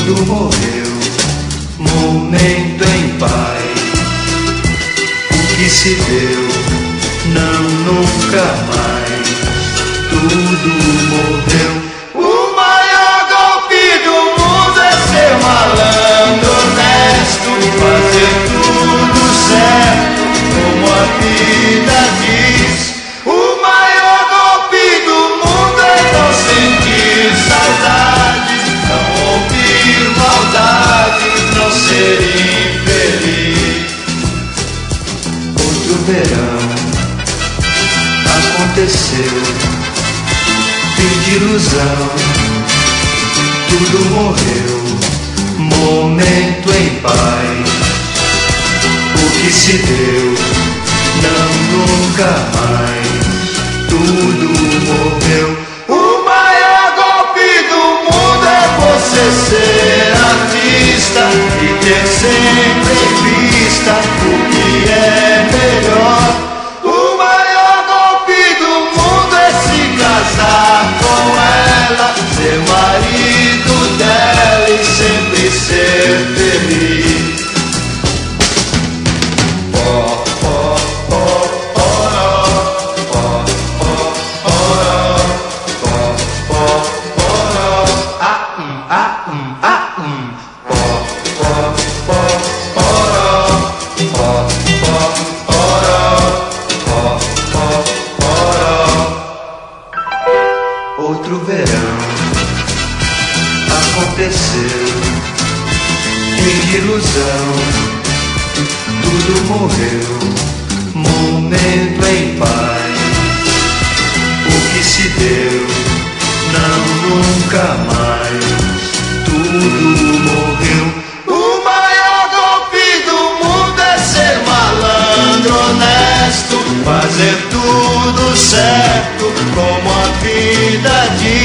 tudo morreu, momento em paz. O que se deu, não, nunca mais. Tudo morreu. O maior golpe do mundo é ser malandro, honesto, fazer tudo certo, como a vida diz. O maior golpe do mundo é não sentir saudades, não ouvir maldades, não ser infeliz. Outro verão aconteceu, fim de ilusão, tudo morreu, momento em paz. O que se deu, não, nunca mais. Tudo morreu. O maior golpe do mundo é você ser artista e ter sempre em vista o que é melhor. O maior golpe do mundo é se casar com ela, ser marido dela e sempre ser feliz. Outro verão aconteceu, fim de ilusão, tudo morreu, momento em paz. O que se deu, não, nunca mais. Tudo morreu. O maior golpe do mundo é ser malandro, honesto, fazer tudo certo, como a vida diz.